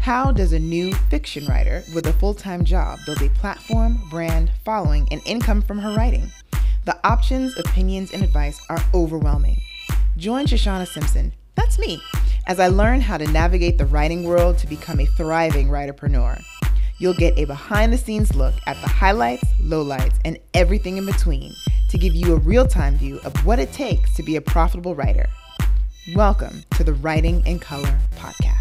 How does a new fiction writer with a full-time job build a platform, brand, following, and income from her writing? The options, opinions, and advice are overwhelming. Join Shoshana Simpson, that's me, as I learn how to navigate the writing world to become a thriving writerpreneur. You'll get a behind-the-scenes look at the highlights, lowlights, and everything in between to give you a real-time view of what it takes to be a profitable writer. Welcome to the Writing in Color podcast.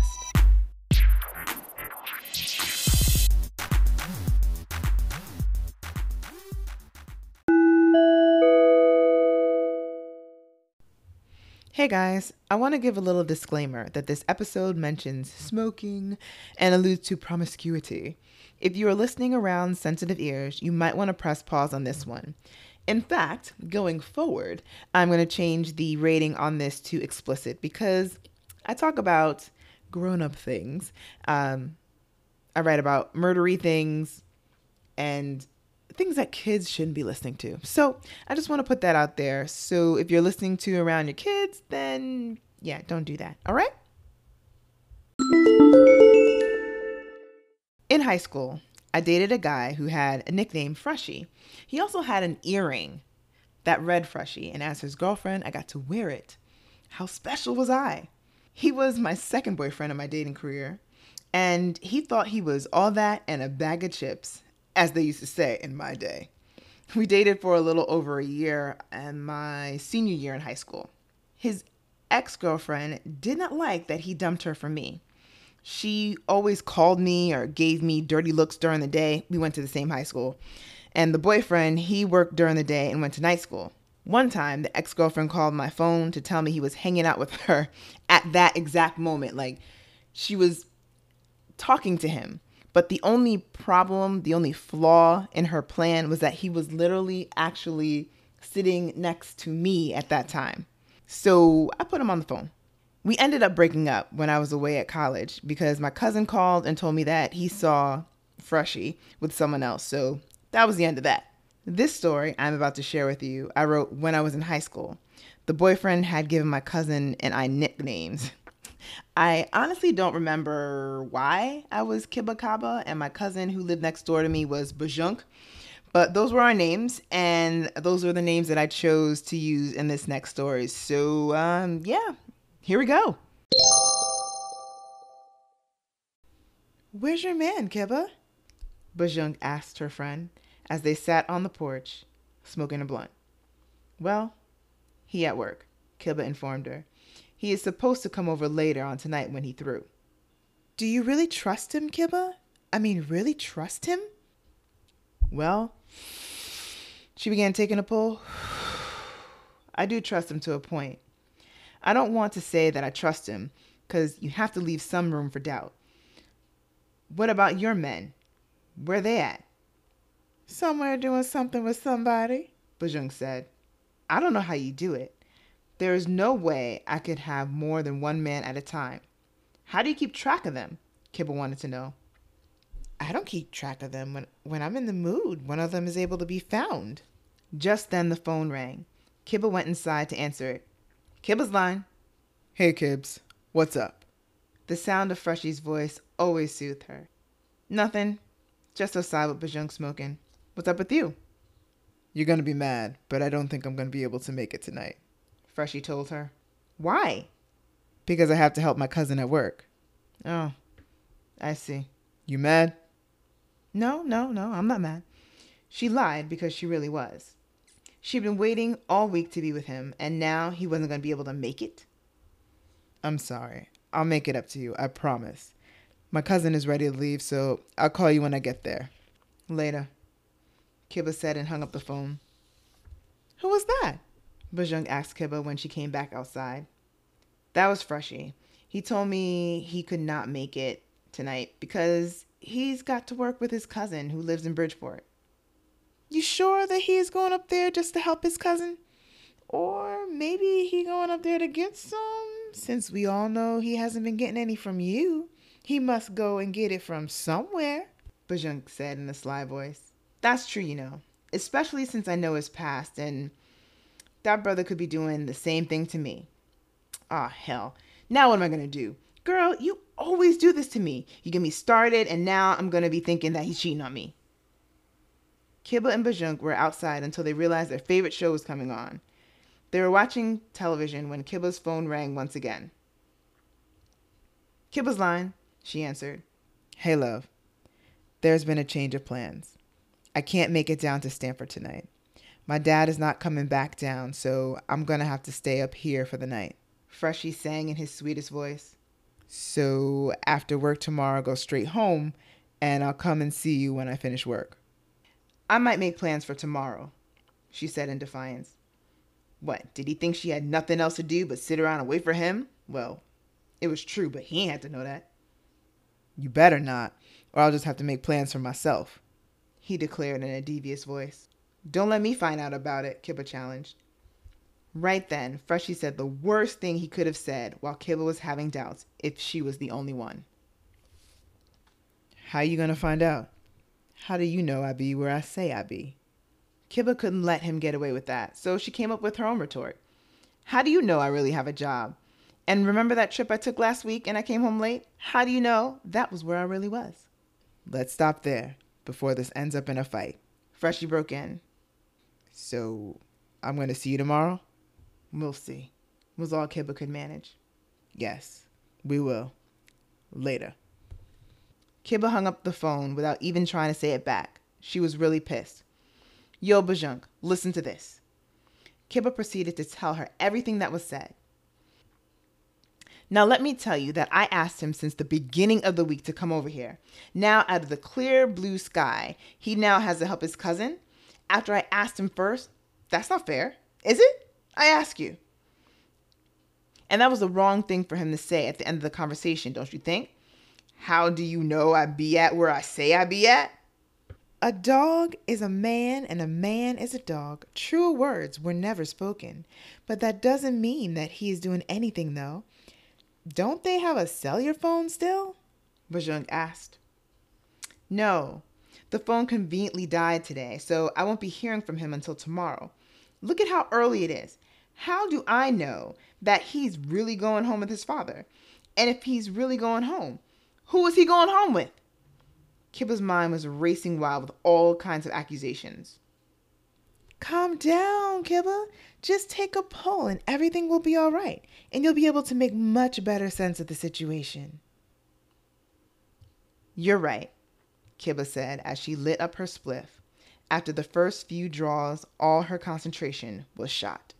Hey guys, I want to give a little disclaimer that this episode mentions smoking and alludes to promiscuity. If you are listening around sensitive ears, you might want to press pause on this one. In fact, going forward, I'm going to change the rating on this to explicit because I talk about grown-up things. I write about murdery things and things that kids shouldn't be listening to. So I just want to put that out there. So if you're listening to around your kids, then yeah, don't do that. All right? In high school, I dated a guy who had a nickname Freshie. He also had an earring that read Freshie, and as his girlfriend, I got to wear it. How special was I? He was my second boyfriend in my dating career, and he thought he was all that and a bag of chips, as they used to say in my day. We dated for a little over a year and my senior year in high school. His ex-girlfriend did not like that he dumped her for me. She always called me or gave me dirty looks during the day. We went to the same high school. And the boyfriend, he worked during the day and went to night school. One time, the ex-girlfriend called my phone to tell me he was hanging out with her at that exact moment. Like, she was talking to him. But the only problem, the only flaw in her plan was that he was literally actually sitting next to me at that time. So I put him on the phone. We ended up breaking up when I was away at college because my cousin called and told me that he saw Freshie with someone else. So that was the end of that. This story I'm about to share with you, I wrote when I was in high school. The boyfriend had given my cousin and I nicknames. I honestly don't remember why I was Kibba Kaba and my cousin who lived next door to me was Bajunk, but those were our names and those are the names that I chose to use in this next story. So, yeah, here we go. Where's your man, Kibba? Bajunk asked her friend as they sat on the porch smoking a blunt. Well, he at work, Kibba informed her. He is supposed to come over later on tonight when he through. Do you really trust him, Kibba? I mean, really trust him? Well, she began taking a pull. I do trust him to a point. I don't want to say that I trust him because you have to leave some room for doubt. What about your men? Where they at? Somewhere doing something with somebody, Bajung said. I don't know how you do it. There is no way I could have more than one man at a time. How do you keep track of them? Kibba wanted to know. I don't keep track of them. When I'm in the mood, one of them is able to be found. Just then the phone rang. Kibba went inside to answer it. Kibba's line. Hey, Kibbs. What's up? The sound of Freshie's voice always soothed her. Nothing. Just outside with Bajunk smoking. What's up with you? You're going to be mad, but I don't think I'm going to be able to make it tonight. Freshie told her. Why? Because I have to help my cousin at work. Oh, I see. You mad? No, I'm not mad. She lied because she really was. She'd been waiting all week to be with him, and now he wasn't going to be able to make it? I'm sorry. I'll make it up to you, I promise. My cousin is ready to leave, so I'll call you when I get there. Later, Kibba said and hung up the phone. Who was that? Bajung asked Kibba when she came back outside. That was Freshie. He told me he could not make it tonight because he's got to work with his cousin who lives in Bridgeport. You sure that he is going up there just to help his cousin? Or maybe he going up there to get some? Since we all know he hasn't been getting any from you, he must go and get it from somewhere, Bajunk said in a sly voice. That's true, you know, especially since I know his past and that brother could be doing the same thing to me. Ah, hell. Now what am I going to do? Girl, you always do this to me. You get me started, and now I'm going to be thinking that he's cheating on me. Kibba and Bajunk were outside until they realized their favorite show was coming on. They were watching television when Kibba's phone rang once again. Kibba's line, she answered. Hey, love. There's been a change of plans. I can't make it down to Stanford tonight. My dad is not coming back down, so I'm going to have to stay up here for the night. Freshie sang in his sweetest voice. So after work tomorrow, go straight home, and I'll come and see you when I finish work. I might make plans for tomorrow, she said in defiance. What, did he think she had nothing else to do but sit around and wait for him? Well, it was true, but he ain't had to know that. You better not, or I'll just have to make plans for myself, he declared in a devious voice. Don't let me find out about it, Kibba challenged. Right then, Freshie said the worst thing he could have said while Kibba was having doubts if she was the only one. How you gonna find out? How do you know I be where I say I be? Kibba couldn't let him get away with that, so she came up with her own retort. How do you know I really have a job? And remember that trip I took last week and I came home late? How do you know that was where I really was? Let's stop there before this ends up in a fight. Freshie broke in. So, I'm going to see you tomorrow? We'll see, was all Kibba could manage. Yes, we will. Later. Kibba hung up the phone without even trying to say it back. She was really pissed. Yo, Bajunk, listen to this. Kibba proceeded to tell her everything that was said. Now let me tell you that I asked him since the beginning of the week to come over here. Now, out of the clear blue sky, he now has to help his cousin? After I asked him first? That's not fair, is it? I ask you. And that was the wrong thing for him to say at the end of the conversation, don't you think? How do you know I be at where I say I be at? A dog is a man and a man is a dog. Truer words were never spoken. But that doesn't mean that he is doing anything, though. Don't they have a cellular phone still? Bajunk asked. No. The phone conveniently died today, so I won't be hearing from him until tomorrow. Look at how early it is. How do I know that he's really going home with his father? And if he's really going home, who is he going home with? Kibba's mind was racing wild with all kinds of accusations. Calm down, Kibba. Just take a poll and everything will be all right. And you'll be able to make much better sense of the situation. You're right, Kibba said as she lit up her spliff. After the first few draws, all her concentration was shot.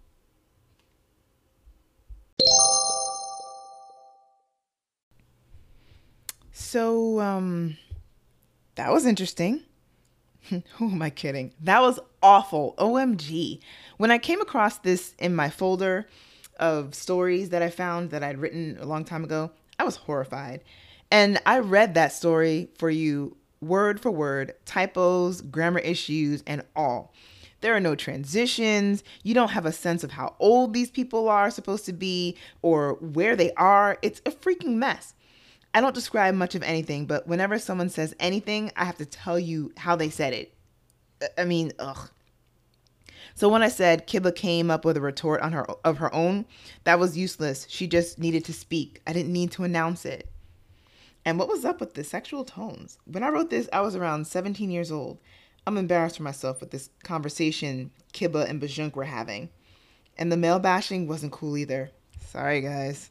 So, that was interesting. Who am I kidding? That was awful. OMG. When I came across this in my folder of stories that I found that I'd written a long time ago, I was horrified. And I read that story for you word for word, typos, grammar issues, and all. There are no transitions. You don't have a sense of how old these people are supposed to be or where they are. It's a freaking mess. I don't describe much of anything, but whenever someone says anything, I have to tell you how they said it. I mean, ugh. So when I said Kibba came up with a retort of her own, that was useless. She just needed to speak. I didn't need to announce it. And what was up with the sexual tones? When I wrote this, I was around 17 years old. I'm embarrassed for myself with this conversation Kibba and Bajunk were having. And the male bashing wasn't cool either. Sorry, guys.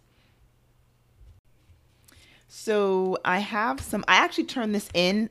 So I actually turned this in.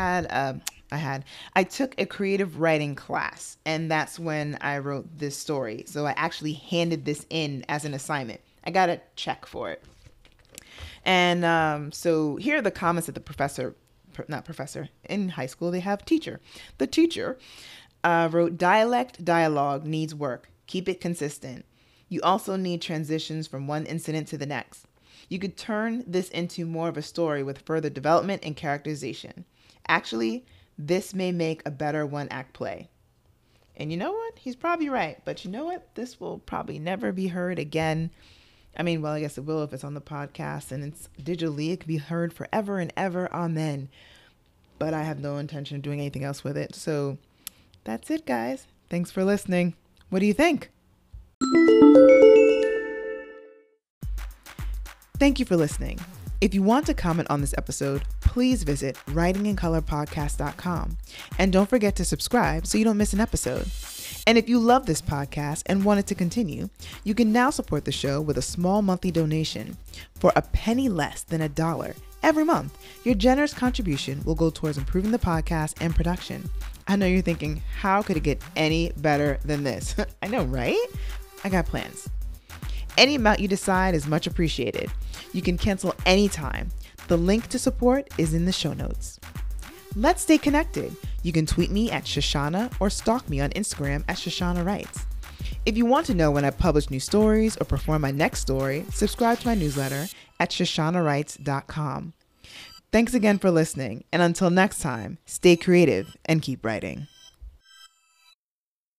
I took a creative writing class, and that's when I wrote this story. So I actually handed this in as an assignment. I got a check for it. And so here are the comments that the in high school they have teacher. The teacher wrote, dialogue needs work. Keep it consistent. You also need transitions from one incident to the next. You could turn this into more of a story with further development and characterization. Actually, this may make a better one-act play. And you know what? He's probably right. But you know what? This will probably never be heard again. I mean, well, I guess it will if it's on the podcast and it's digitally. It can be heard forever and ever. Amen. But I have no intention of doing anything else with it. So that's it, guys. Thanks for listening. What do you think? Thank you for listening. If you want to comment on this episode, please visit writingincolorpodcast.com. And don't forget to subscribe so you don't miss an episode. And if you love this podcast and want it to continue, you can now support the show with a small monthly donation. For a penny less than $1 every month, your generous contribution will go towards improving the podcast and production. I know you're thinking, how could it get any better than this? I know, right? I got plans. Any amount you decide is much appreciated. You can cancel anytime. The link to support is in the show notes. Let's stay connected. You can tweet me at Shoshana or stalk me on Instagram at Shoshana Writes. If you want to know when I publish new stories or perform my next story, subscribe to my newsletter at shoshanawrites.com. Thanks again for listening, and until next time, stay creative and keep writing.